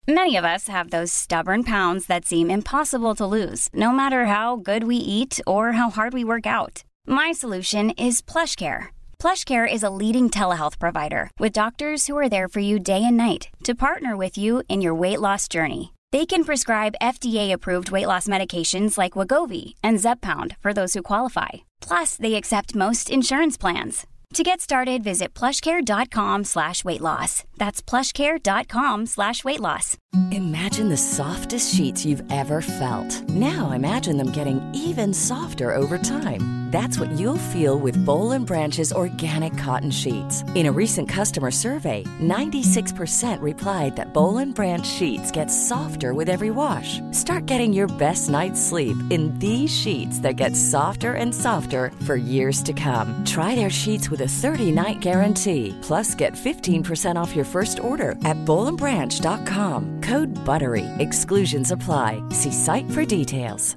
Many of us have those stubborn pounds that seem impossible to lose, no matter how good we eat or how hard we work out. My solution is PlushCare. PlushCare is a leading telehealth provider with doctors who are there for you day and night to partner with you in your weight loss journey. They can prescribe FDA-approved weight loss medications like Wegovy and Zepbound for those who qualify. Plus, they accept most insurance plans. To get started, visit plushcare.com/weightloss. That's plushcare.com/weightloss. Imagine the softest sheets you've ever felt. Now imagine them getting even softer over time. That's what you'll feel with Boll & Branch's organic cotton sheets. In a recent customer survey, 96% replied that Boll & Branch sheets get softer with every wash. Start getting your best night's sleep in these sheets that get softer and softer for years to come. Try their sheets with a 30-night guarantee. Plus, get 15% off your first order at bollandbranch.com. Code BUTTERY. Exclusions apply. See site for details.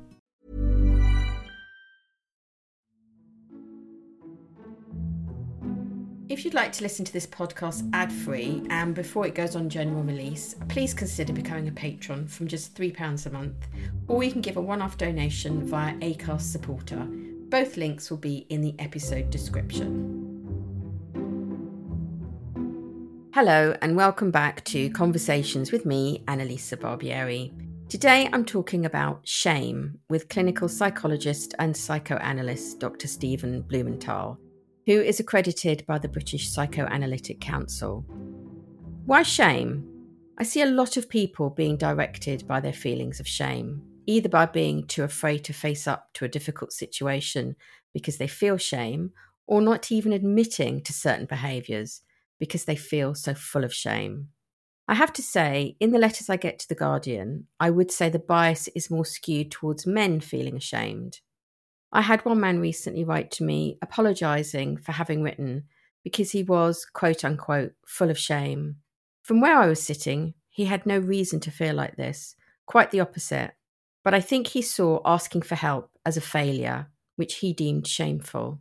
If you'd like to listen to this podcast ad-free and before it goes on general release, please consider becoming a patron from just £3 a month, or you can give a one-off donation via Acast Supporter. Both links will be in the episode description. Hello and welcome back to Conversations with me, Annalisa Barbieri. Today I'm talking about shame with clinical psychologist and psychoanalyst Dr. Stephen Blumenthal, who is accredited by the British Psychoanalytic Council. Why shame? I see a lot of people being directed by their feelings of shame, either by being too afraid to face up to a difficult situation because they feel shame, or not even admitting to certain behaviours because they feel so full of shame. I have to say, in the letters I get to The Guardian, I would say the bias is more skewed towards men feeling ashamed. I had one man recently write to me apologising for having written because he was, quote unquote, full of shame. From where I was sitting, he had no reason to feel like this, quite the opposite. But I think he saw asking for help as a failure, which he deemed shameful.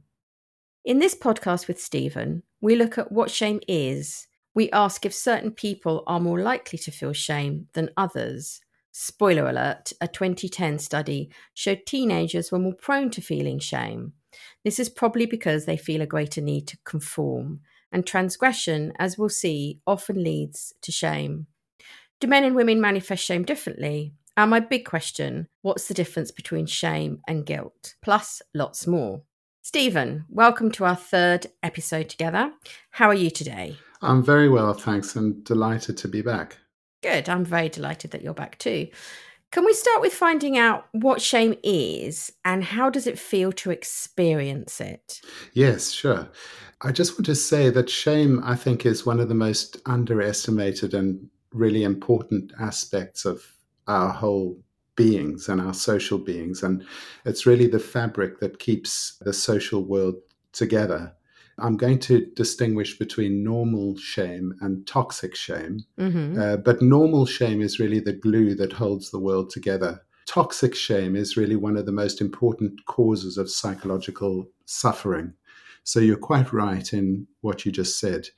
In this podcast with Stephen, we look at what shame is. We ask if certain people are more likely to feel shame than others. Spoiler alert, a 2010 study showed teenagers were more prone to feeling shame. This is probably because they feel a greater need to conform, and transgression, as we'll see, often leads to shame. Do men and women manifest shame differently? And my big question, what's the difference between shame and guilt? Plus, lots more. Stephen, welcome to our third episode together. How are you today? I'm very well, thanks, and delighted to be back. Good. I'm very delighted that you're back too. Can we start with finding out what shame is and how does it feel to experience it? Yes, sure. I just want to say that shame, I think, is one of the most underestimated and really important aspects of our whole beings and our social beings. And it's really the fabric that keeps the social world together. I'm going to distinguish between normal shame and toxic shame. But normal shame is really the glue that holds the world together. Toxic shame is really one of the most important causes of psychological suffering. So you're quite right in what you just said.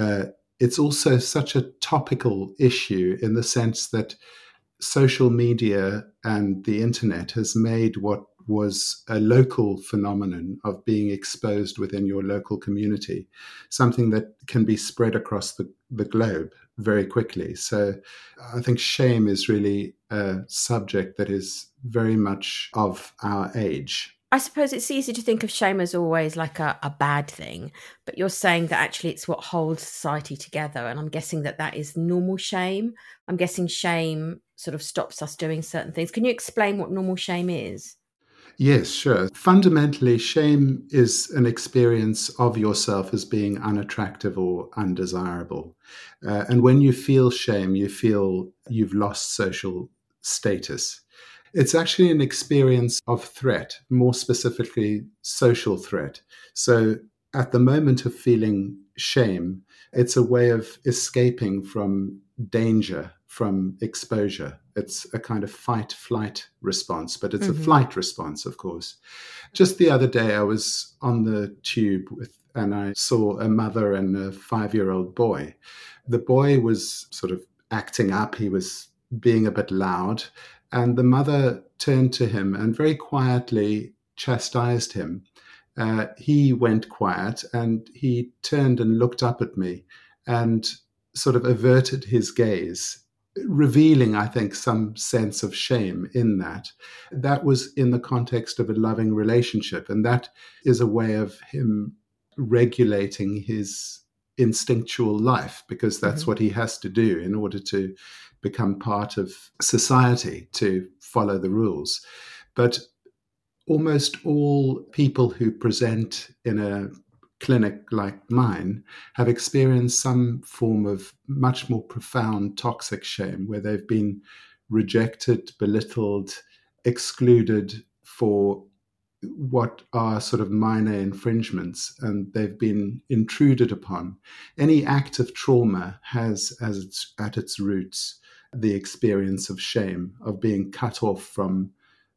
It's also such a topical issue in the sense that social media and the internet has made what was a local phenomenon of being exposed within your local community, something that can be spread across the globe very quickly. So I think shame is really a subject that is very much of our age. I suppose it's easy to think of shame as always like a bad thing, but you're saying that actually it's what holds society together. And I'm guessing that is normal shame. I'm guessing shame sort of stops us doing certain things. Can you explain what normal shame is? Yes, sure. Fundamentally, shame is an experience of yourself as being unattractive or undesirable. And when you feel shame, you feel you've lost social status. It's actually an experience of threat, more specifically social threat. So at the moment of feeling shame, it's a way of escaping from danger, from exposure. It's a kind of fight-flight response, but it's a flight response, of course. Just the other day, I was on the tube and I saw a mother and a 5-year-old boy. The boy was sort of acting up. He was being a bit loud. And the mother turned to him and very quietly chastised him. He went quiet and he turned and looked up at me and sort of averted his gaze, revealing, I think, some sense of shame in that. That was in the context of a loving relationship. And that is a way of him regulating his instinctual life, because that's what he has to do in order to become part of society, to follow the rules. But almost all people who present in a clinic like mine have experienced some form of much more profound toxic shame, where they've been rejected, belittled, excluded for what are sort of minor infringements, and they've been intruded upon. Any act of trauma has as at its roots the experience of shame, of being cut off from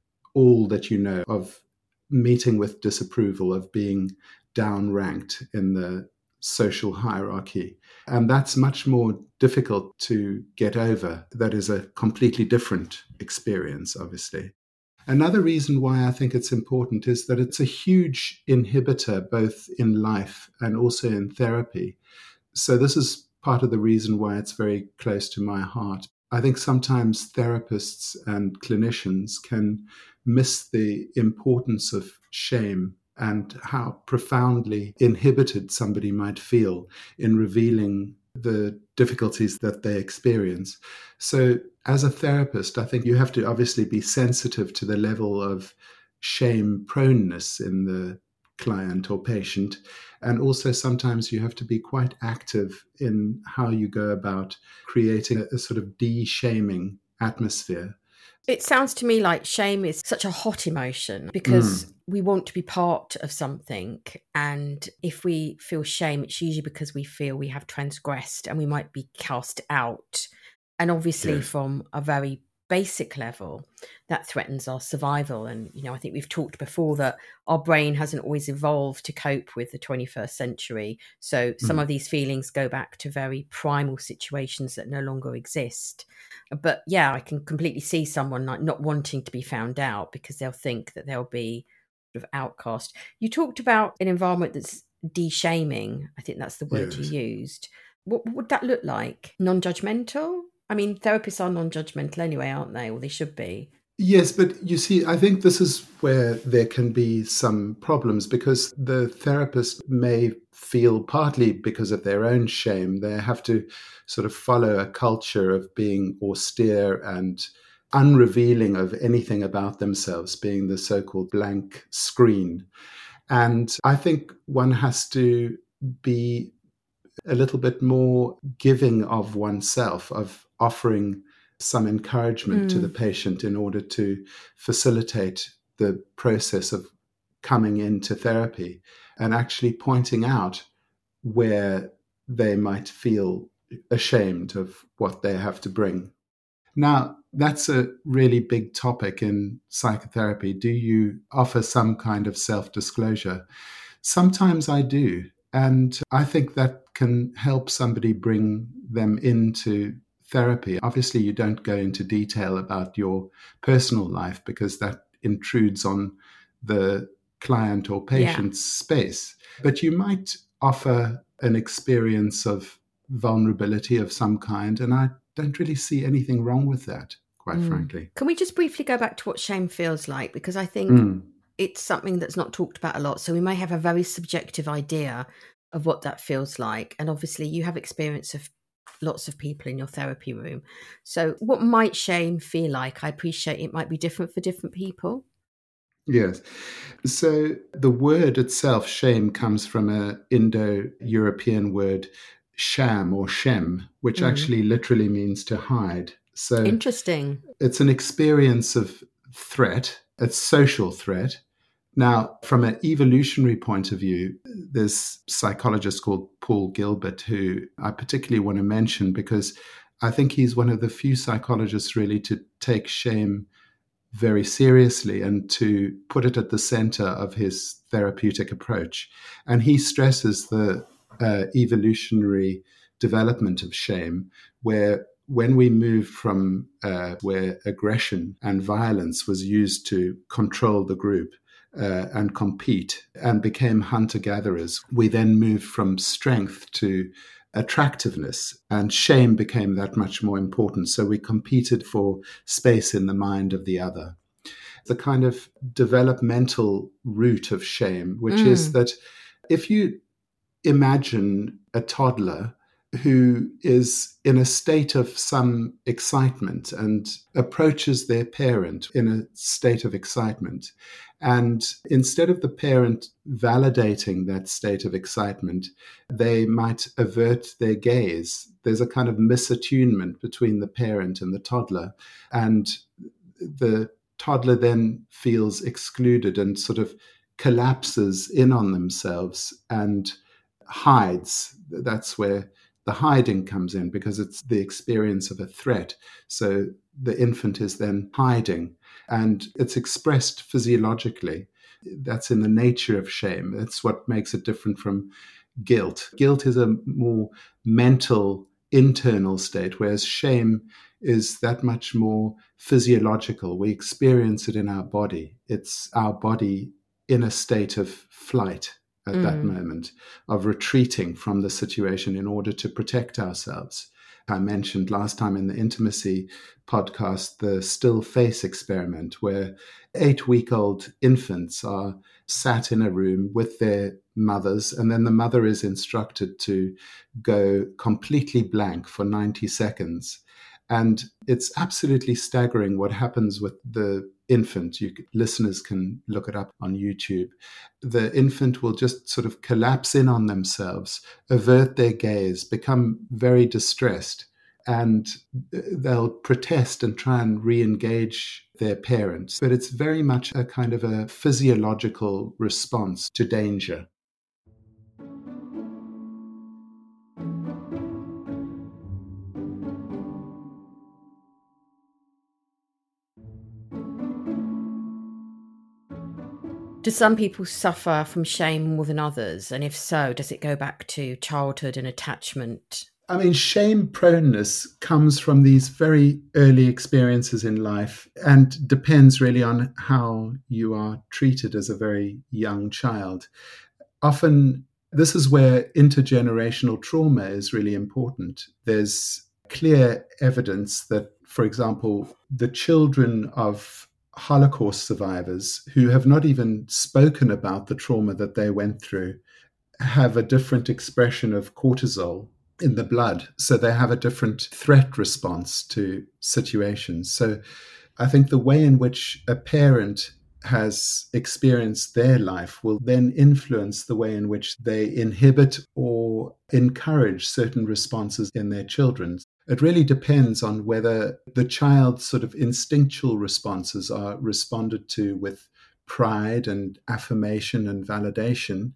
all that you know, of meeting with disapproval, of being downranked in the social hierarchy. And that's much more difficult to get over. That is a completely different experience, obviously. Another reason why I think it's important is that it's a huge inhibitor, both in life and also in therapy. So this is part of the reason why it's very close to my heart. I think sometimes therapists and clinicians can miss the importance of shame and how profoundly inhibited somebody might feel in revealing the difficulties that they experience. So as a therapist, I think you have to obviously be sensitive to the level of shame proneness in the client or patient. And also sometimes you have to be quite active in how you go about creating a sort of de-shaming atmosphere. It sounds to me like shame is such a hot emotion because we want to be part of something. And if we feel shame, it's usually because we feel we have transgressed and we might be cast out. And obviously from a very basic level, that threatens our survival. And, I think we've talked before that our brain hasn't always evolved to cope with the 21st century. So some of these feelings go back to very primal situations that no longer exist. But yeah, I can completely see someone like not wanting to be found out because they'll think that they'll be sort of outcast. You talked about an environment that's de-shaming. I think that's the word you used. What would that look like? Non-judgmental? I mean, therapists are non-judgmental anyway, aren't they? Or they should be. Yes, but you see, I think this is where there can be some problems, because the therapist may feel, partly because of their own shame, they have to sort of follow a culture of being austere and unrevealing of anything about themselves, being the so-called blank screen. And I think one has to be a little bit more giving of oneself, of offering some encouragement to the patient in order to facilitate the process of coming into therapy, and actually pointing out where they might feel ashamed of what they have to bring. Now, that's a really big topic in psychotherapy. Do you offer some kind of self-disclosure? Sometimes I do. And I think that can help somebody bring them into therapy. Obviously, you don't go into detail about your personal life because that intrudes on the client or patient's space. But you might offer an experience of vulnerability of some kind. And I don't really see anything wrong with that, quite frankly. Can we just briefly go back to what shame feels like? Because I think it's something that's not talked about a lot. So we may have a very subjective idea of what that feels like. And obviously you have experience of lots of people in your therapy room. So what might shame feel like? I appreciate it might be different for different people. Yes. So the word itself, shame, comes from an Indo-European word, sham or shem, which actually literally means to hide. So interesting. It's an experience of threat, a social threat. Now, from an evolutionary point of view, there's a psychologist called Paul Gilbert, who I particularly want to mention because I think he's one of the few psychologists really to take shame very seriously and to put it at the center of his therapeutic approach. And he stresses the evolutionary development of shame, where when we moved from where aggression and violence was used to control the group and compete and became hunter-gatherers, we then moved from strength to attractiveness, and shame became that much more important. So we competed for space in the mind of the other. The kind of developmental root of shame, which is that if you imagine a toddler who is in a state of some excitement and approaches their parent in a state of excitement, and instead of the parent validating that state of excitement, they might avert their gaze. There's a kind of misattunement between the parent and the toddler, and the toddler then feels excluded and sort of collapses in on themselves and hides. That's where the hiding comes in, because it's the experience of a threat. So the infant is then hiding, and it's expressed physiologically. That's in the nature of shame. That's what makes it different from guilt. Guilt is a more mental, internal state, whereas shame is that much more physiological. We experience it in our body. It's our body in a state of flight at that moment, of retreating from the situation in order to protect ourselves. I mentioned last time in the intimacy podcast the still face experiment, where 8-week-old infants are sat in a room with their mothers, and then the mother is instructed to go completely blank for 90 seconds. And it's absolutely staggering what happens with the infant. Listeners can look it up on YouTube. The infant will just sort of collapse in on themselves, avert their gaze, become very distressed, and they'll protest and try and re-engage their parents. But it's very much a kind of a physiological response to danger. Do some people suffer from shame more than others? And if so, does it go back to childhood and attachment? I mean, shame proneness comes from these very early experiences in life and depends really on how you are treated as a very young child. Often, this is where intergenerational trauma is really important. There's clear evidence that, for example, the children of Holocaust survivors who have not even spoken about the trauma that they went through have a different expression of cortisol in the blood. So they have a different threat response to situations. So I think the way in which a parent has experienced their life will then influence the way in which they inhibit or encourage certain responses in their children. It really depends on whether the child's sort of instinctual responses are responded to with pride and affirmation and validation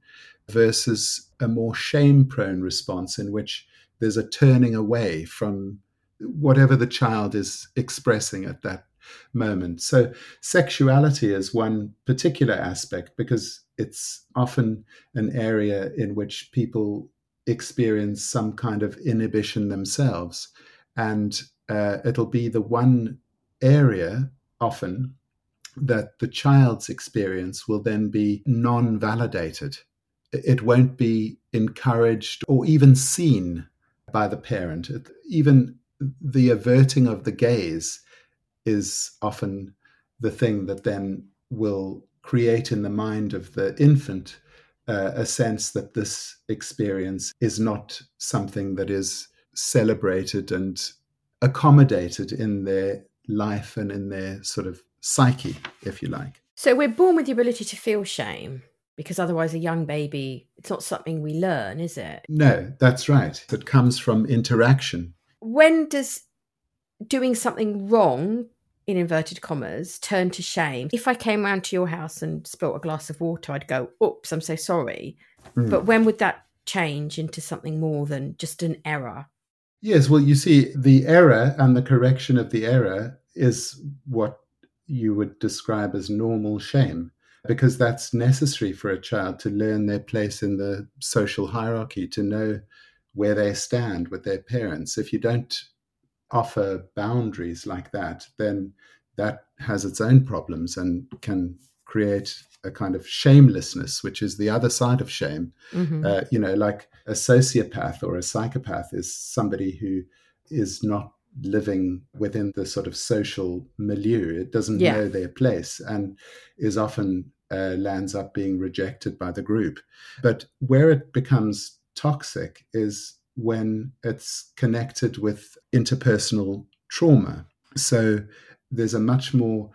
versus a more shame-prone response in which there's a turning away from whatever the child is expressing at that moment. So sexuality is one particular aspect because it's often an area in which people experience some kind of inhibition themselves. And it'll be the one area often that the child's experience will then be non-validated. It won't be encouraged or even seen by the parent. Even the averting of the gaze is often the thing that then will create in the mind of the infant a sense that this experience is not something that is celebrated and accommodated in their life and in their sort of psyche, if you like. So we're born with the ability to feel shame, because otherwise a young baby, it's not something we learn, is it? No, that's right. It comes from interaction. When does doing something wrong, in inverted commas, turn to shame? If I came round to your house and spilt a glass of water, I'd go, oops, I'm so sorry. But when would that change into something more than just an error? Yes, well, you see, the error and the correction of the error is what you would describe as normal shame, because that's necessary for a child to learn their place in the social hierarchy, to know where they stand with their parents. If you don't offer boundaries like that, then that has its own problems and can create a kind of shamelessness, which is the other side of shame. Like a sociopath or a psychopath is somebody who is not living within the sort of social milieu. It doesn't know their place and is often lands up being rejected by the group. But where it becomes toxic is when it's connected with interpersonal trauma. So there's a much more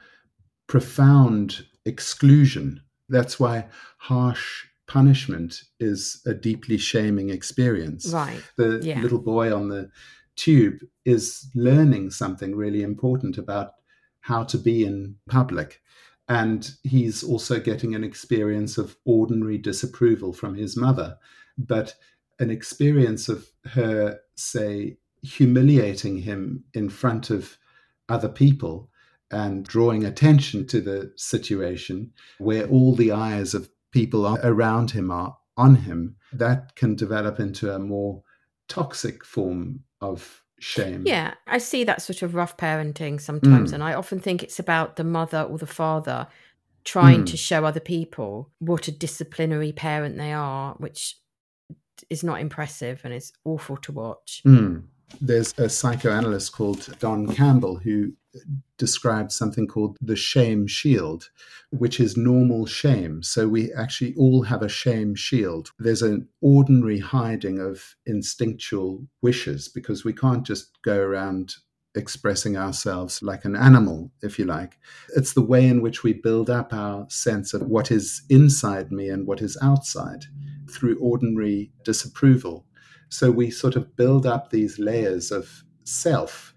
profound exclusion. That's why harsh punishment is a deeply shaming experience. Right. The little boy on the tube is learning something really important about how to be in public. And he's also getting an experience of ordinary disapproval from his mother, but an experience of her, say, humiliating him in front of other people and drawing attention to the situation where all the eyes of people around him are on him. That can develop into a more toxic form of shame. Yeah, I see that sort of rough parenting sometimes, and I often think it's about the mother or the father trying to show other people what a disciplinary parent they are, which is not impressive and is awful to watch. There's a psychoanalyst called Don Campbell who described something called the shame shield, which is normal shame. So we actually all have a shame shield. There's an ordinary hiding of instinctual wishes because we can't just go around expressing ourselves like an animal, if you like. It's the way in which we build up our sense of what is inside me and what is outside through ordinary disapproval. So we sort of build up these layers of self,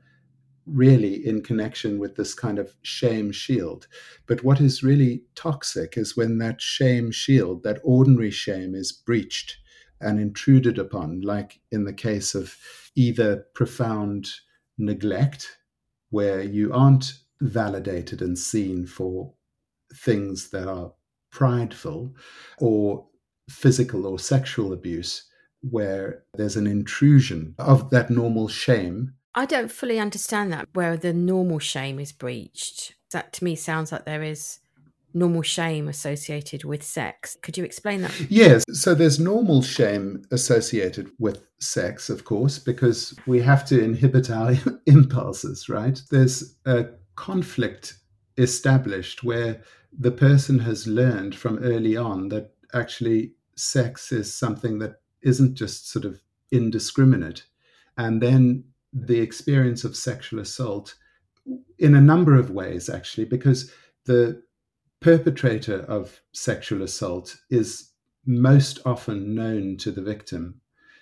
really in connection with this kind of shame shield. But what is really toxic is when that shame shield, that ordinary shame, is breached and intruded upon, like in the case of either profound neglect, where you aren't validated and seen for things that are prideful, or physical or sexual abuse, where there's an intrusion of that normal shame. I don't fully understand that, where the normal shame is breached. That to me sounds like there is normal shame associated with sex. Could you explain that? Yes. So there's normal shame associated with sex, of course, because we have to inhibit our impulses, right? There's a conflict established where the person has learned from early on that actually sex is something that isn't just sort of indiscriminate. And then the experience of sexual assault in a number of ways, actually, because the perpetrator of sexual assault is most often known to the victim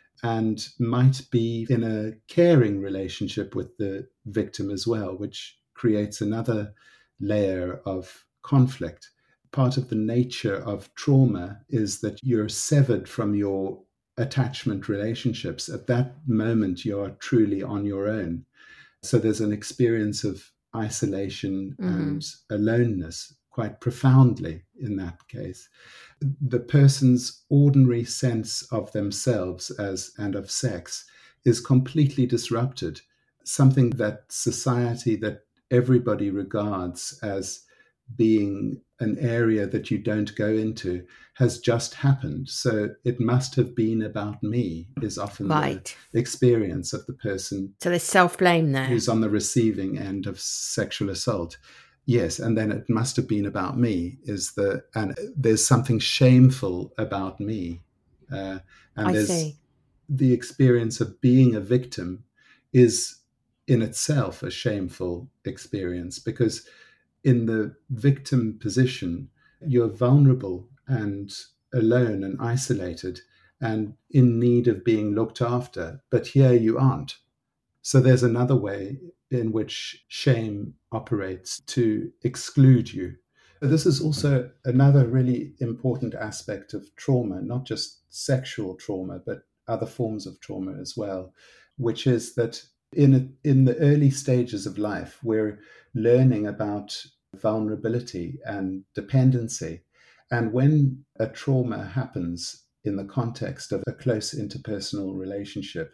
and might be in a caring relationship with the victim as well, which creates another layer of conflict. Part of the nature of trauma is that you're severed from your attachment relationships. At that moment, you are truly on your own. So there's an experience of isolation and aloneness quite profoundly in that case. The person's ordinary sense of themselves and of sex is completely disrupted. Something that society, that everybody regards as being an area that you don't go into, has just happened. So it must have been about me, is often the experience of the person. So there's self-blame there. Who's on the receiving end of sexual assault. Yes, and then it must have been about me, and there's something shameful about me. And there's the experience of being a victim is in itself a shameful experience, because in the victim position, you're vulnerable and alone and isolated and in need of being looked after. But here you aren't. So there's another way in which shame operates to exclude you. This is also another really important aspect of trauma, not just sexual trauma, but other forms of trauma as well, which is that in the early stages of life, we're learning about vulnerability and dependency. And when a trauma happens in the context of a close interpersonal relationship,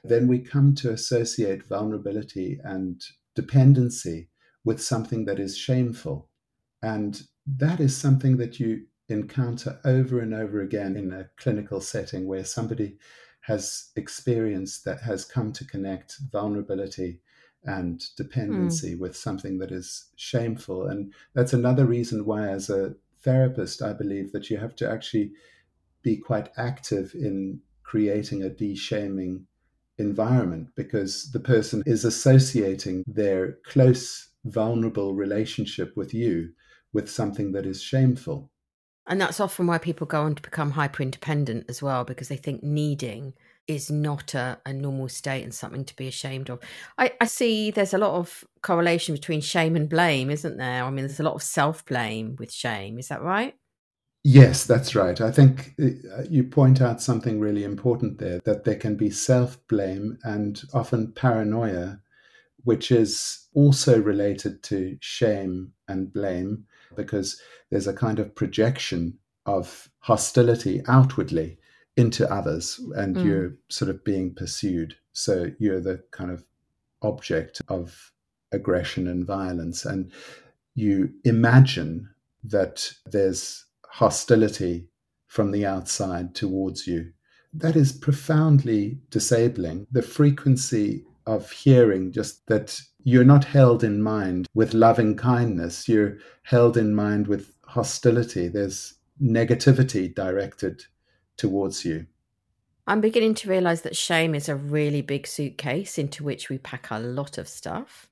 then we come to associate vulnerability and dependency with something that is shameful. And that is something that you encounter over and over again in a clinical setting where somebody has experienced that, has come to connect vulnerability and dependency with something that is shameful. And that's another reason why, as a therapist, I believe that you have to actually be quite active in creating a de-shaming environment, because the person is associating their close, vulnerable relationship with you with something that is shameful. And that's often why people go on to become hyper independent as well, because they think needing is not a normal state and something to be ashamed of. I see there's a lot of correlation between shame and blame, isn't there? I mean, there's a lot of self-blame with shame. Is that right? Yes, that's right. I think you point out something really important there, that there can be self-blame and often paranoia, which is also related to shame and blame, because there's a kind of projection of hostility outwardly into others, and you're sort of being pursued. So you're the kind of object of aggression and violence, and you imagine that there's hostility from the outside towards you. That is profoundly disabling. The frequency of hearing just that you're not held in mind with loving kindness, you're held in mind with hostility. There's negativity directed towards you. I'm beginning to realize that shame is a really big suitcase into which we pack a lot of stuff.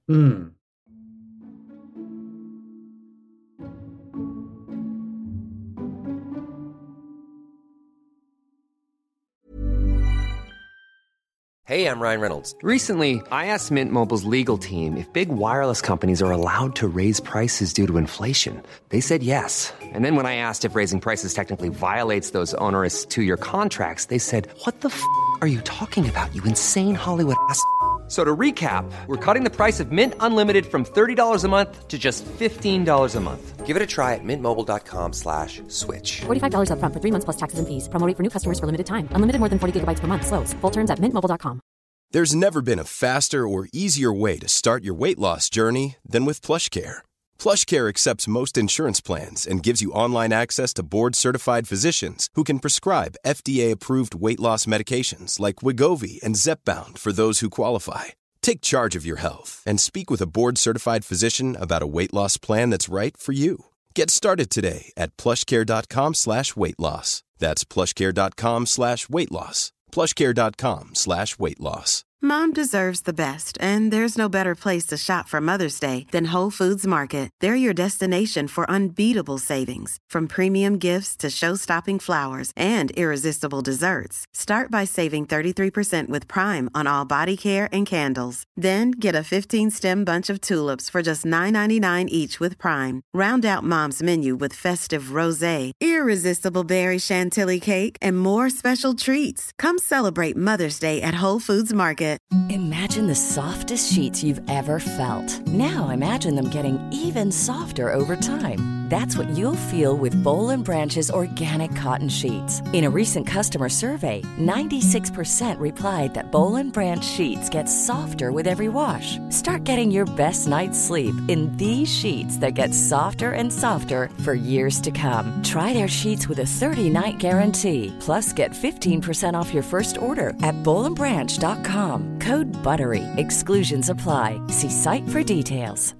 Hey, I'm Ryan Reynolds. Recently, I asked Mint Mobile's legal team if big wireless companies are allowed to raise prices due to inflation. They said yes. And then when I asked if raising prices technically violates those onerous 2-year contracts, they said, "What the f*** are you talking about, you insane Hollywood ass?" So to recap, we're cutting the price of Mint Unlimited from $30 a month to just $15 a month. Give it a try at mintmobile.com/switch. $45 up front for 3 months plus taxes and fees. Promo rate for new customers for limited time. Unlimited more than 40 gigabytes per month. Slows full terms at mintmobile.com. There's never been a faster or easier way to start your weight loss journey than with PlushCare. PlushCare accepts most insurance plans and gives you online access to board-certified physicians who can prescribe FDA-approved weight loss medications like Wegovy and Zepbound for those who qualify. Take charge of your health and speak with a board-certified physician about a weight loss plan that's right for you. Get started today at plushcare.com/weight loss. That's plushcare.com/weight loss. plushcare.com/weight loss. Mom deserves the best, and there's no better place to shop for Mother's Day than Whole Foods Market. They're your destination for unbeatable savings, from premium gifts to show-stopping flowers and irresistible desserts. Start by saving 33% with Prime on all body care and candles. Then get a 15-stem bunch of tulips for just $9.99 each with Prime. Round out Mom's menu with festive rosé, irresistible berry chantilly cake, and more special treats. Come celebrate Mother's Day at Whole Foods Market. Imagine the softest sheets you've ever felt. Now imagine them getting even softer over time. That's what you'll feel with Boll & Branch's organic cotton sheets. In a recent customer survey, 96% replied that Boll & Branch sheets get softer with every wash. Start getting your best night's sleep in these sheets that get softer and softer for years to come. Try their sheets with a 30-night guarantee. Plus, get 15% off your first order at bollandbranch.com. Code BUTTERY. Exclusions apply. See site for details.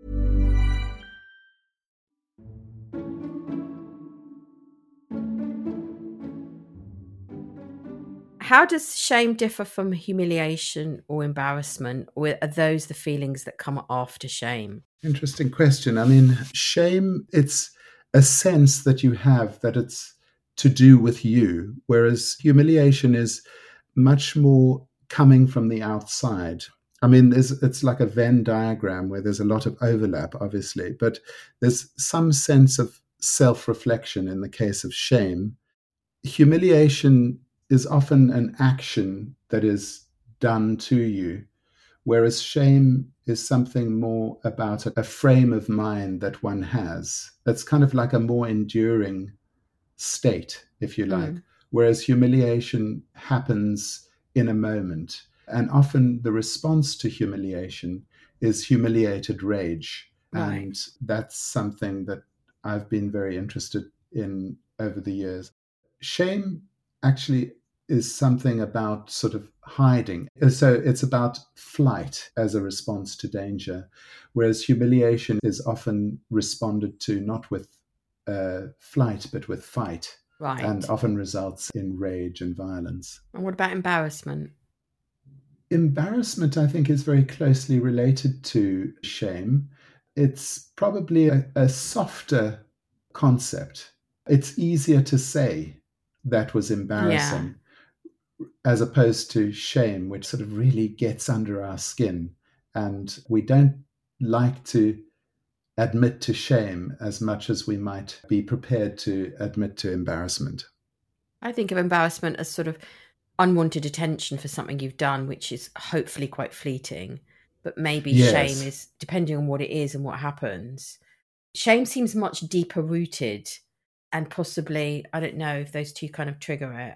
How does shame differ from humiliation or embarrassment, or are those the feelings that come after shame? Interesting question. I mean, shame, it's a sense that you have that it's to do with you, whereas humiliation is much more coming from the outside. I mean, it's like a Venn diagram where there's a lot of overlap, obviously, but there's some sense of self-reflection in the case of shame. Humiliation is often an action that is done to you, whereas shame is something more about a frame of mind that one has. That's kind of like a more enduring state, if you like, whereas humiliation happens in a moment. And often the response to humiliation is humiliated rage. Right. And that's something that I've been very interested in over the years. Shame actually is something about sort of hiding. So it's about flight as a response to danger, whereas humiliation is often responded to not with flight, but with fight, Right. and often results in rage and violence. And what about embarrassment? Embarrassment, I think, is very closely related to shame. It's probably a softer concept. It's easier to say that was embarrassing, as opposed to shame, which sort of really gets under our skin. And we don't like to admit to shame as much as we might be prepared to admit to embarrassment. I think of embarrassment as sort of unwanted attention for something you've done, which is hopefully quite fleeting. But maybe shame is, depending on what it is and what happens, shame seems much deeper rooted, and possibly, I don't know if those two kind of trigger it.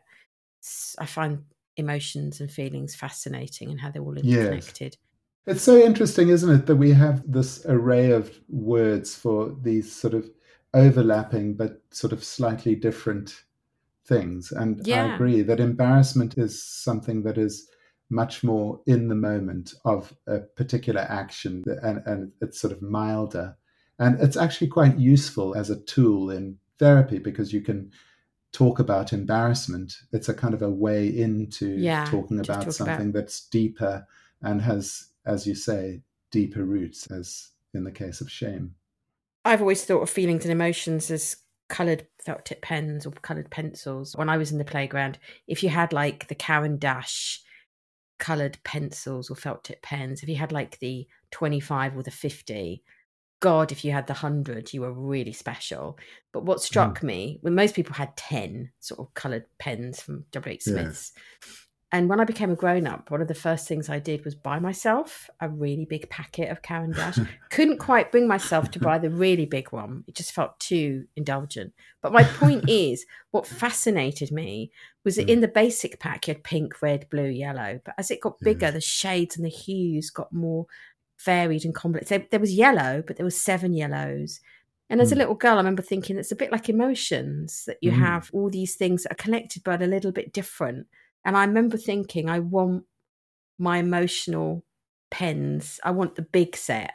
I find emotions and feelings fascinating and how they're all interconnected. It's so interesting, isn't it, that we have this array of words for these sort of overlapping but sort of slightly different things. And I agree that embarrassment is something that is much more in the moment of a particular action, and it's sort of milder. And it's actually quite useful as a tool in therapy, because you can talk about embarrassment. It's a kind of a way into talking about something that's deeper and has, as you say, deeper roots, as in the case of shame. I've always thought of feelings and emotions as coloured felt tip pens or coloured pencils. When I was in the playground, if you had like the Caran d'Ache coloured pencils or felt tip pens, if you had like the 25 or the 50, God, if you had the 100, you were really special. But what struck me, when most people had 10 sort of coloured pens from W.H. Smith's, and when I became a grown-up, one of the first things I did was buy myself a really big packet of Caran d'Ache. Couldn't quite bring myself to buy the really big one. It just felt too indulgent. But my point is, what fascinated me was that in the basic pack, you had pink, red, blue, yellow. But as it got bigger, the shades and the hues got more varied and complex. There was yellow, but there was 7 yellows. And as a little girl, I remember thinking it's a bit like emotions, that you have all these things that are connected but a little bit different. And I remember thinking, I want my emotional pens. I want the big set.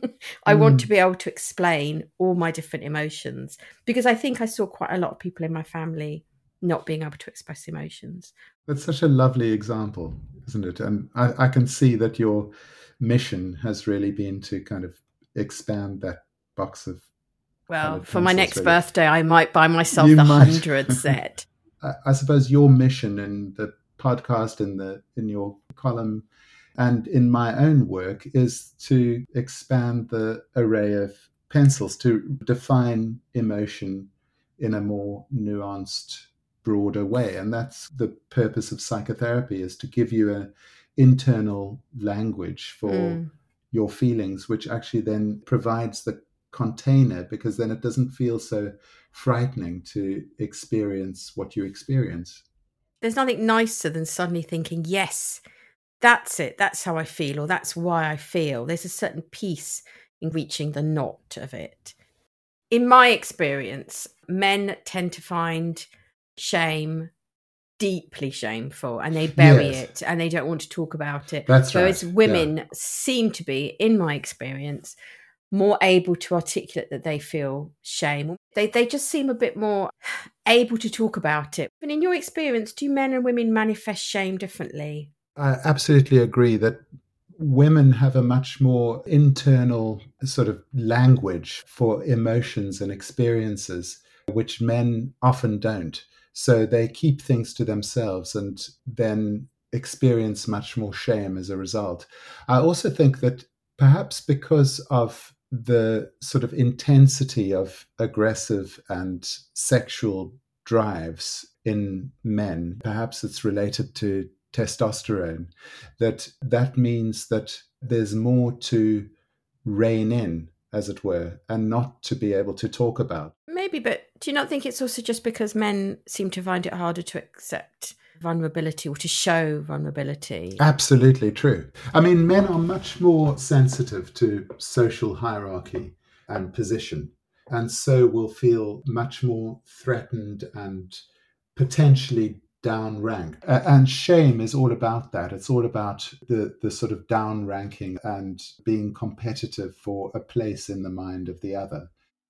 I want to be able to explain all my different emotions, because I think I saw quite a lot of people in my family not being able to express emotions. That's such a lovely example, isn't it? And I can see that your mission has really been to kind of expand that box of... Well, for my next birthday, I might buy myself the 100 set. I suppose your mission in the podcast, in your column, and in my own work is to expand the array of pencils to define emotion in a more nuanced, broader way. And that's the purpose of psychotherapy, is to give you an internal language for your feelings, which actually then provides the container, because then it doesn't feel so frightening to experience what you experience. There's nothing nicer than suddenly thinking, yes, that's it, that's how I feel, or that's why I feel. There's a certain peace in reaching the knot of it. In my experience, men tend to find shame deeply shameful, and they bury it and they don't want to talk about it. Whereas women seem to be, in my experience, more able to articulate that they feel shame. They just seem a bit more able to talk about it. And in your experience, do men and women manifest shame differently? I absolutely agree that women have a much more internal sort of language for emotions and experiences, which men often don't. So they keep things to themselves and then experience much more shame as a result. I also think that perhaps because of the sort of intensity of aggressive and sexual drives in men, perhaps it's related to testosterone, that means that there's more to rein in, as it were, and not to be able to talk about. Maybe, but do you not think it's also just because men seem to find it harder to accept vulnerability or to show vulnerability. Absolutely true. I mean, men are much more sensitive to social hierarchy and position, and so will feel much more threatened and potentially downranked. And shame is all about that. It's all about the sort of downranking and being competitive for a place in the mind of the other.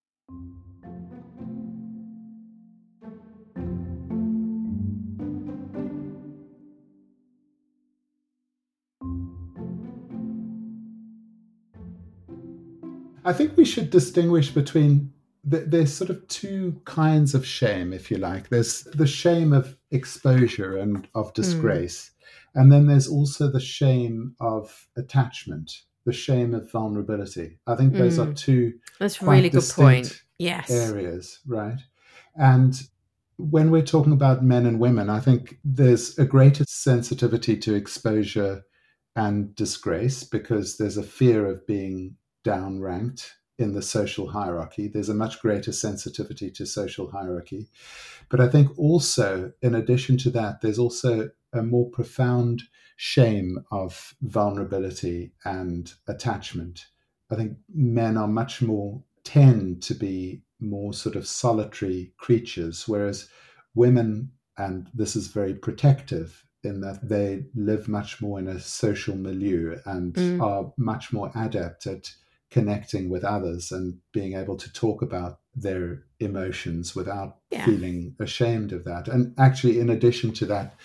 I think we should distinguish between there's sort of two kinds of shame, if you like. There's the shame of exposure and of disgrace. And then there's also the shame of attachment, the shame of vulnerability. I think those are two That's quite really good point. distinct Yes. areas, right? And when we're talking about men and women, I think there's a greater sensitivity to exposure and disgrace because there's a fear of being downranked in the social hierarchy. There's a much greater sensitivity to social hierarchy. But I think also, in addition to that, there's also a more profound shame of vulnerability and attachment. I think men are much more, tend to be more sort of solitary creatures, whereas women, and this is very protective in that they live much more in a social milieu and are much more adept at connecting with others and being able to talk about their emotions without feeling ashamed of that. And actually, in addition to that,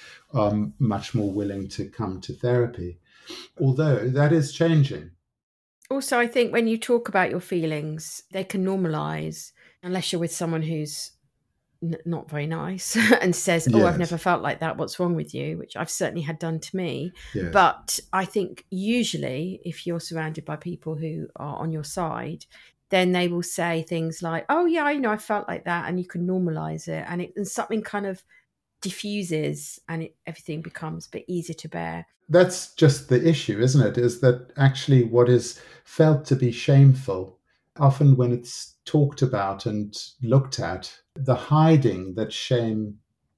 much more willing to come to therapy, although that is changing. Also, I think when you talk about your feelings, they can normalize, unless you're with someone who's not very nice and says, oh, I've never felt like that. What's wrong with you? Which I've certainly had done to me. Yes. But I think usually if you're surrounded by people who are on your side, then they will say things like, oh, yeah, I felt like that. And you can normalize it. And something kind of diffuses and everything becomes a bit easier to bear. That's just the issue, isn't it? Is that actually what is felt to be shameful, often when it's talked about and looked at, the hiding that shame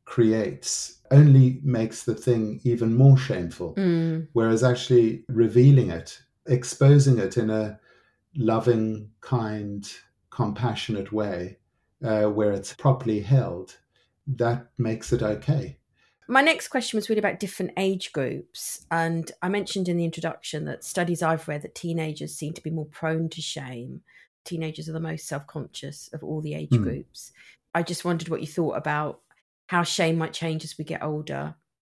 creates only makes the thing even more shameful. Whereas actually revealing it, exposing it in a loving, kind, compassionate way, where it's properly held, that makes it okay. My next question was really about different age groups. And I mentioned in the introduction that studies I've read that teenagers seem to be more prone to shame. Teenagers are the most self-conscious of all the age groups. I just wondered what you thought about how shame might change as we get older.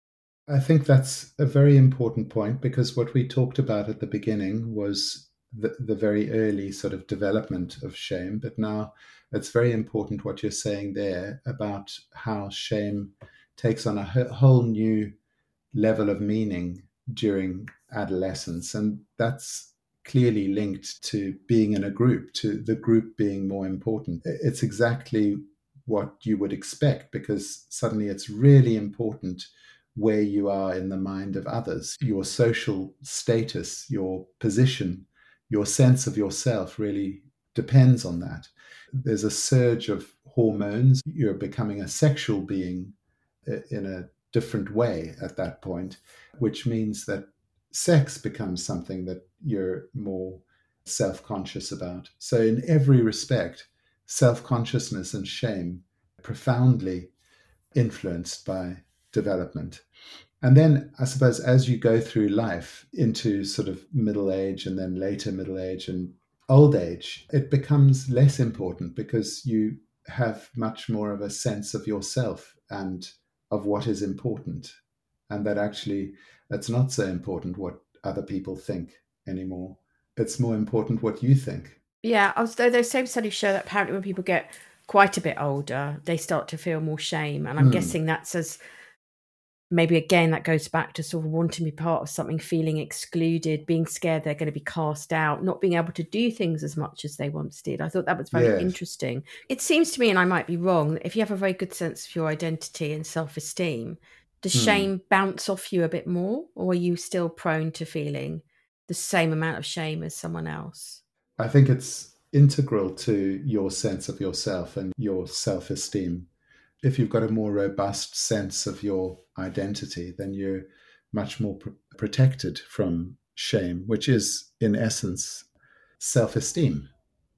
I think that's a very important point, because what we talked about at the beginning was the very early sort of development of shame. But now it's very important what you're saying there about how shame takes on a whole new level of meaning during adolescence. And that's clearly linked to being in a group, to the group being more important. It's exactly what you would expect, because suddenly it's really important where you are in the mind of others. Your social status, your position, your sense of yourself really depends on that. There's a surge of hormones. You're becoming a sexual being in a different way at that point, which means that sex becomes something that you're more self-conscious about. So in every respect, self-consciousness and shame profoundly influenced by development. And then I suppose as you go through life into sort of middle age and then later middle age and old age, it becomes less important because you have much more of a sense of yourself and of what is important. And that actually, it's not so important what other people think anymore. It's more important what you think. Yeah, although those same studies show that apparently when people get quite a bit older, they start to feel more shame. And I'm guessing that's as maybe again that goes back to sort of wanting to be part of something, feeling excluded, being scared they're going to be cast out, not being able to do things as much as they once did. I thought that was very interesting. It seems to me, and I might be wrong, that if you have a very good sense of your identity and self-esteem, does shame bounce off you a bit more, or are you still prone to feeling the same amount of shame as someone else? I think it's integral to your sense of yourself and your self-esteem. if you've got a more robust sense of your identity, then you're much more protected from shame, which is in essence self-esteem.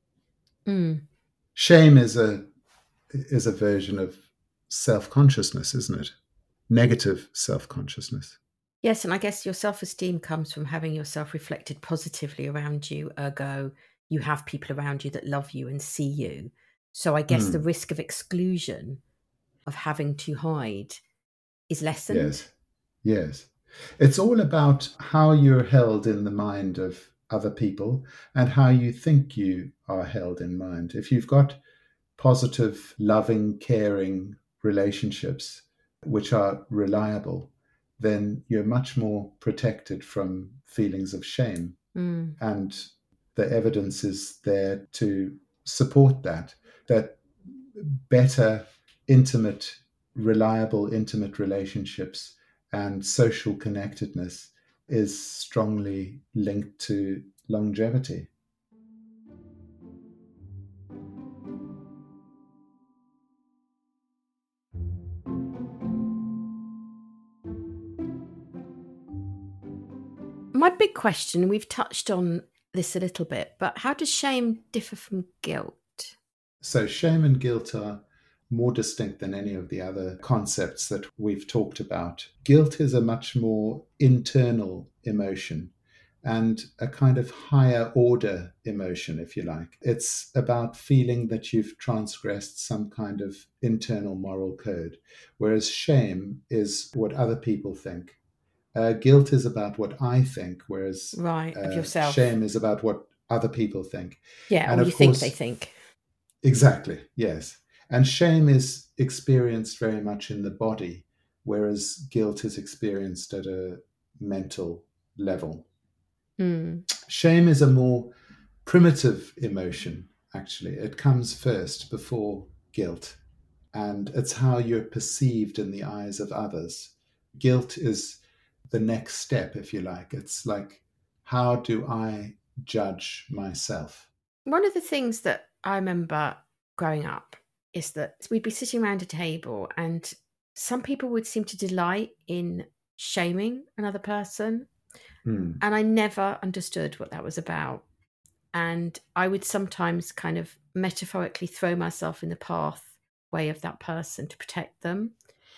Shame is a version of self-consciousness, isn't it? Negative self-consciousness. Yes, and I guess your self-esteem comes from having yourself reflected positively around you, ergo you have people around you that love you and see you. So I guess the risk of exclusion, of having to hide, is lessened. Yes. It's all about how you're held in the mind of other people and how you think you are held in mind. If you've got positive, loving, caring relationships which are reliable, then you're much more protected from feelings of shame. And the evidence is there to support that better, reliable, intimate relationships and social connectedness is strongly linked to longevity. My big question, we've touched on this a little bit, but how does shame differ from guilt? So shame and guilt are more distinct than any of the other concepts that we've talked about. Guilt is a much more internal emotion and a kind of higher order emotion, if you like. It's about feeling that you've transgressed some kind of internal moral code, whereas shame is what other people think. Guilt is about what I think, whereas of yourself. Shame is about what other people think. Yeah, and or you think they think. Exactly, yes. And shame is experienced very much in the body, whereas guilt is experienced at a mental level. Shame is a more primitive emotion, actually. It comes first before guilt, and it's how you're perceived in the eyes of others. Guilt is the next step, if you like. It's like, how do I judge myself? One of the things that I remember growing up is that we'd be sitting around a table and some people would seem to delight in shaming another person. And I never understood what that was about. And I would sometimes kind of metaphorically throw myself in the pathway of that person to protect them.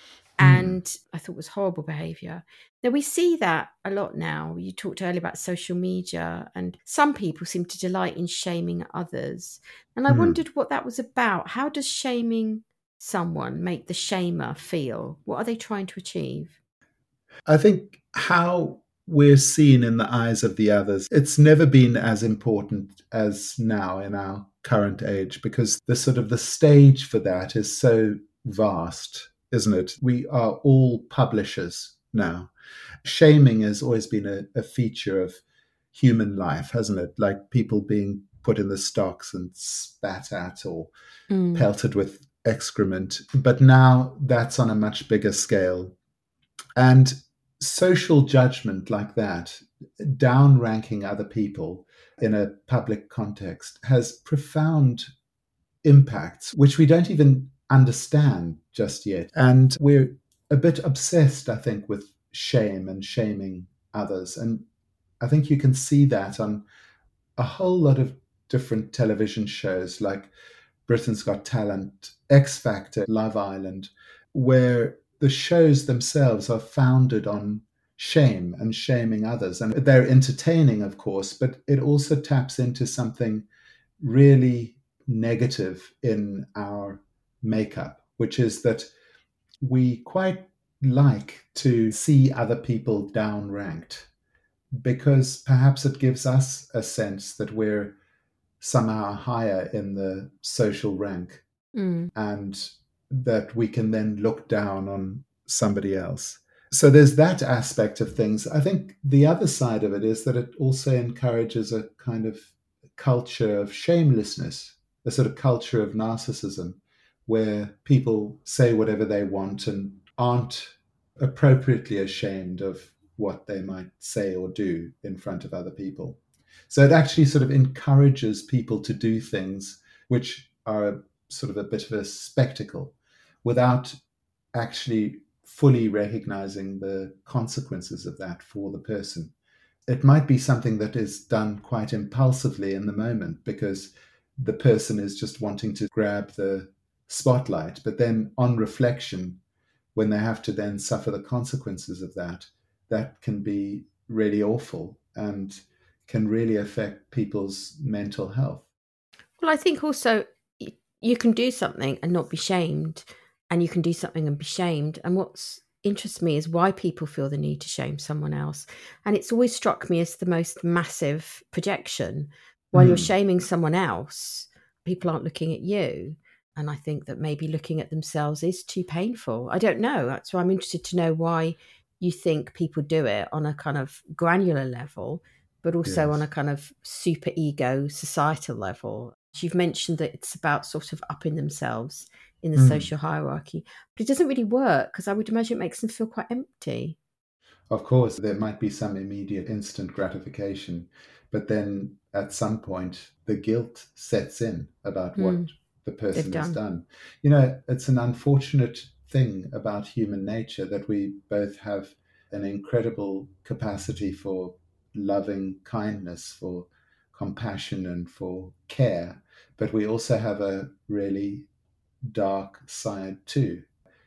And I thought it was horrible behaviour. Now, we see that a lot now. You talked earlier about social media, and some people seem to delight in shaming others. And I wondered what that was about. How does shaming someone make the shamer feel? What are they trying to achieve? I think how we're seen in the eyes of the others, it's never been as important as now in our current age, because the stage for that is so vast, isn't it? We are all publishers now. Shaming has always been a feature of human life, hasn't it? Like people being put in the stocks and spat at or pelted with excrement. But now that's on a much bigger scale. And social judgment like that, down-ranking other people in a public context, has profound impacts, which we don't even understand just yet. And we're a bit obsessed, I think, with shame and shaming others. And I think you can see that on a whole lot of different television shows like Britain's Got Talent, X Factor, Love Island, where the shows themselves are founded on shame and shaming others. And they're entertaining, of course, but it also taps into something really negative in our makeup, which is that we quite like to see other people downranked, because perhaps it gives us a sense that we're somehow higher in the social rank and that we can then look down on somebody else. So there's that aspect of things. I think the other side of it is that it also encourages a kind of culture of shamelessness, a sort of culture of narcissism, where people say whatever they want and aren't appropriately ashamed of what they might say or do in front of other people. So it actually sort of encourages people to do things which are sort of a bit of a spectacle, without actually fully recognizing the consequences of that for the person. It might be something that is done quite impulsively in the moment because the person is just wanting to grab the spotlight. But then on reflection, when they have to then suffer the consequences of that, that can be really awful and can really affect people's mental health. Well, I think also you can do something and not be shamed, and you can do something and be shamed. And what's interests me is why people feel the need to shame someone else. And it's always struck me as the most massive projection. While you're shaming someone else, people aren't looking at you. And I think that maybe looking at themselves is too painful. I don't know. That's why I'm interested to know why you think people do it on a kind of granular level, but also on a kind of super ego societal level. You've mentioned that it's about sort of upping themselves in the social hierarchy, but it doesn't really work because I would imagine it makes them feel quite empty. Of course, there might be some immediate instant gratification, but then at some point the guilt sets in about what the person has done. You know, it's an unfortunate thing about human nature that we both have an incredible capacity for loving kindness, for compassion and for care, but we also have a really dark side too,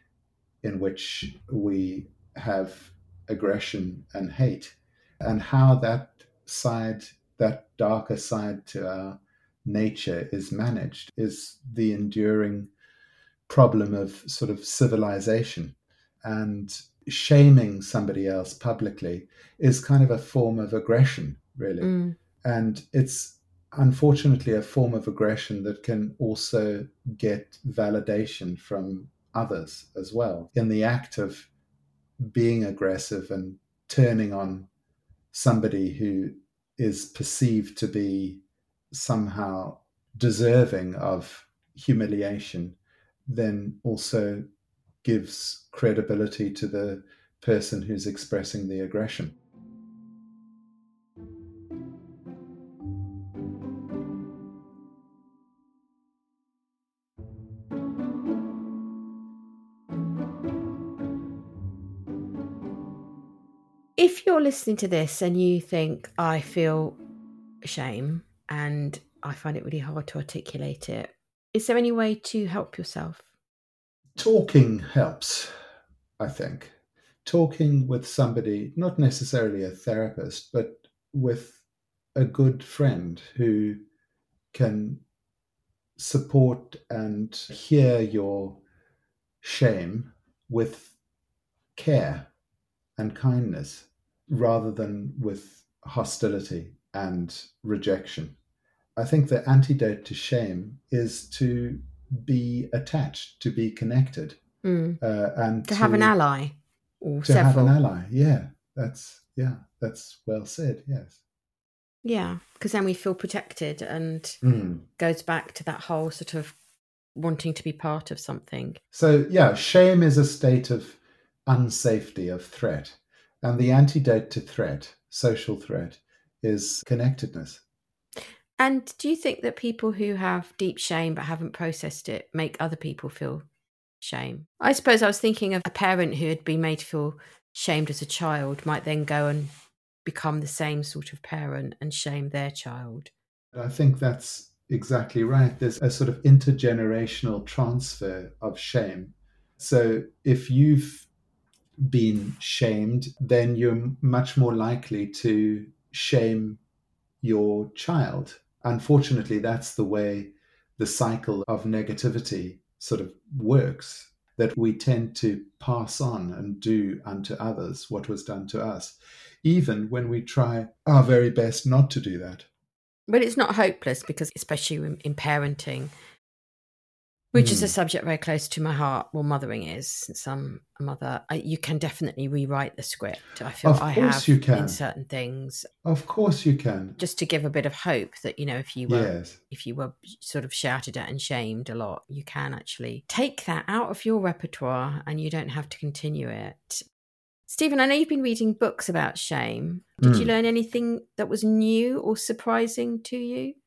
in which we have aggression and hate. And how that side, that darker side to our nature is managed is the enduring problem of sort of civilization. And shaming somebody else publicly is kind of a form of aggression, really. And it's unfortunately a form of aggression that can also get validation from others as well. In the act of being aggressive and turning on somebody who is perceived to be somehow deserving of humiliation, then also gives credibility to the person who's expressing the aggression. If you're listening to this and you think, I feel shame and I find it really hard to articulate it, is there any way to help yourself? Talking helps, I think. Talking with somebody, not necessarily a therapist, but with a good friend who can support and hear your shame with care and kindness rather than with hostility and rejection. I think the antidote to shame is to be attached, to be connected, and to have an ally or to several. have an ally. That's well said. Yes. Yeah, because then we feel protected and goes back to that whole sort of wanting to be part of something. So yeah, shame is a state of unsafety, of threat. And the antidote to threat, social threat, is connectedness. And do you think that people who have deep shame but haven't processed it make other people feel shame? I suppose I was thinking of a parent who had been made to feel shamed as a child might then go and become the same sort of parent and shame their child. I think that's exactly right. There's a sort of intergenerational transfer of shame. So if you've been shamed, then you're much more likely to shame your child. Unfortunately, that's the way the cycle of negativity sort of works, that we tend to pass on and do unto others what was done to us, even when we try our very best not to do that. But it's not hopeless because, especially in parenting, which is a subject very close to my heart. Well, mothering is, since I'm a mother. You can definitely rewrite the script. I feel I have in certain things. Of course you can. Just to give a bit of hope that, you know, if you were sort of shouted at and shamed a lot, you can actually take that out of your repertoire and you don't have to continue it. Stephen, I know you've been reading books about shame. Did you learn anything that was new or surprising to you?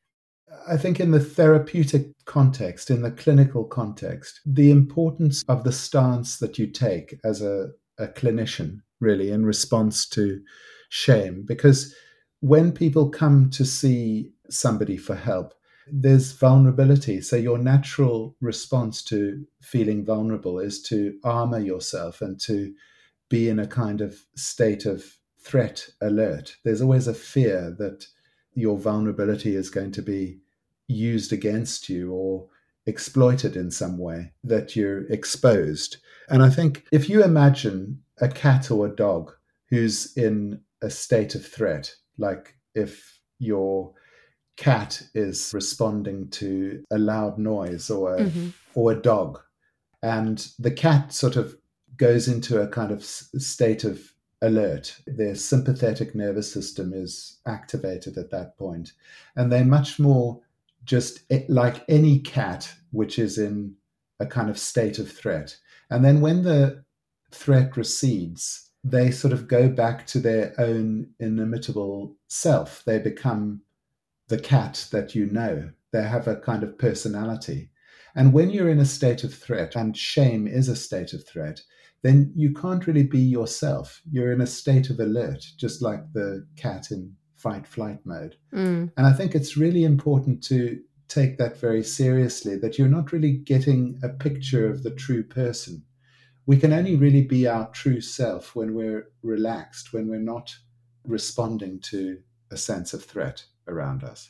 I think in the therapeutic context, in the clinical context, the importance of the stance that you take as a clinician, really, in response to shame, because when people come to see somebody for help, there's vulnerability. So your natural response to feeling vulnerable is to armor yourself and to be in a kind of state of threat alert. There's always a fear that your vulnerability is going to be used against you or exploited in some way, that you're exposed. And I think if you imagine a cat or a dog who's in a state of threat, like if your cat is responding to a loud noise or a dog, and the cat sort of goes into a kind of state of alert. Their sympathetic nervous system is activated at that point, and they're much more just like any cat which is in a kind of state of threat. And then when the threat recedes, they sort of go back to their own inimitable self. They become the cat that you know. They have a kind of personality. And when you're in a state of threat, and shame is a state of threat, then you can't really be yourself. You're in a state of alert, just like the cat in fight-flight mode. And I think it's really important to take that very seriously, that you're not really getting a picture of the true person. We can only really be our true self when we're relaxed, when we're not responding to a sense of threat around us.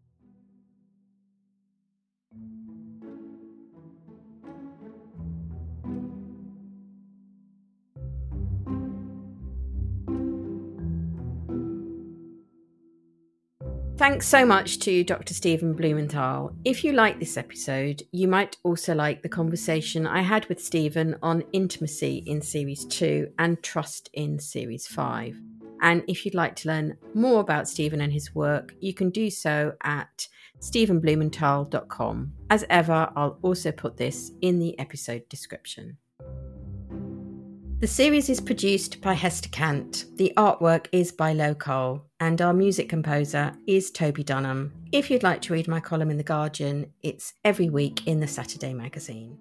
Thanks so much to Dr. Stephen Blumenthal. If you like this episode, you might also like the conversation I had with Stephen on intimacy in Series 2 and trust in Series 5. And if you'd like to learn more about Stephen and his work, you can do so at stephenblumenthal.com. As ever, I'll also put this in the episode description. The series is produced by Hester Cant, the artwork is by Local, and our music composer is Toby Dunham. If you'd like to read my column in The Guardian, it's every week in the Saturday magazine.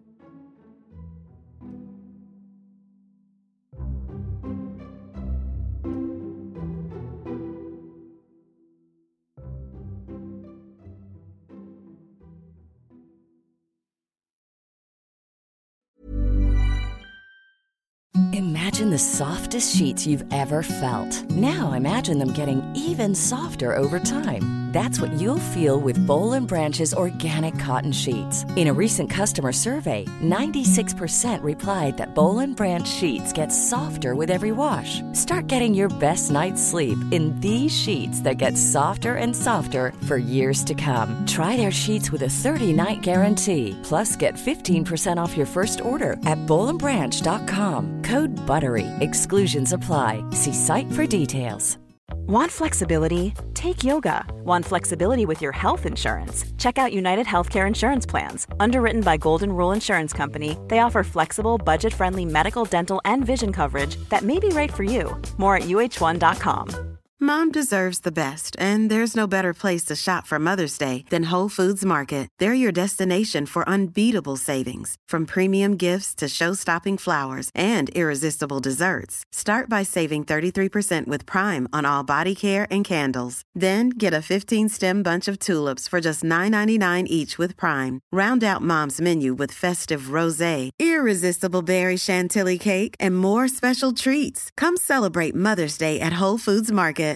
Imagine the softest sheets you've ever felt. Now imagine them getting even softer over time. That's what you'll feel with Boll & Branch's organic cotton sheets. In a recent customer survey, 96% replied that Boll & Branch sheets get softer with every wash. Start getting your best night's sleep in these sheets that get softer and softer for years to come. Try their sheets with a 30-night guarantee. Plus, get 15% off your first order at bollandbranch.com. Code BUTTERY. Exclusions apply. See site for details. Want flexibility? Take yoga. Want flexibility with your health insurance? Check out United Healthcare Insurance Plans. Underwritten by Golden Rule Insurance Company, they offer flexible, budget-friendly medical, dental, and vision coverage that may be right for you. More at UH1.com. Mom deserves the best, and there's no better place to shop for Mother's Day than Whole Foods Market. They're your destination for unbeatable savings, from premium gifts to show-stopping flowers and irresistible desserts. Start by saving 33% with Prime on all body care and candles. Then get a 15-stem bunch of tulips for just $9.99 each with Prime. Round out Mom's menu with festive rosé, irresistible berry chantilly cake, and more special treats. Come celebrate Mother's Day at Whole Foods Market.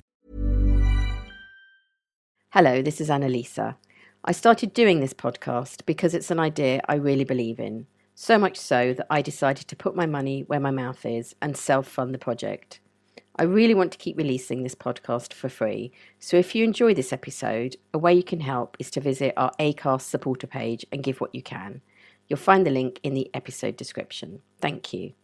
Hello, this is Annalisa. I started doing this podcast because it's an idea I really believe in, so much so that I decided to put my money where my mouth is and self-fund the project. I really want to keep releasing this podcast for free, so if you enjoy this episode, a way you can help is to visit our Acast supporter page and give what you can. You'll find the link in the episode description. Thank you.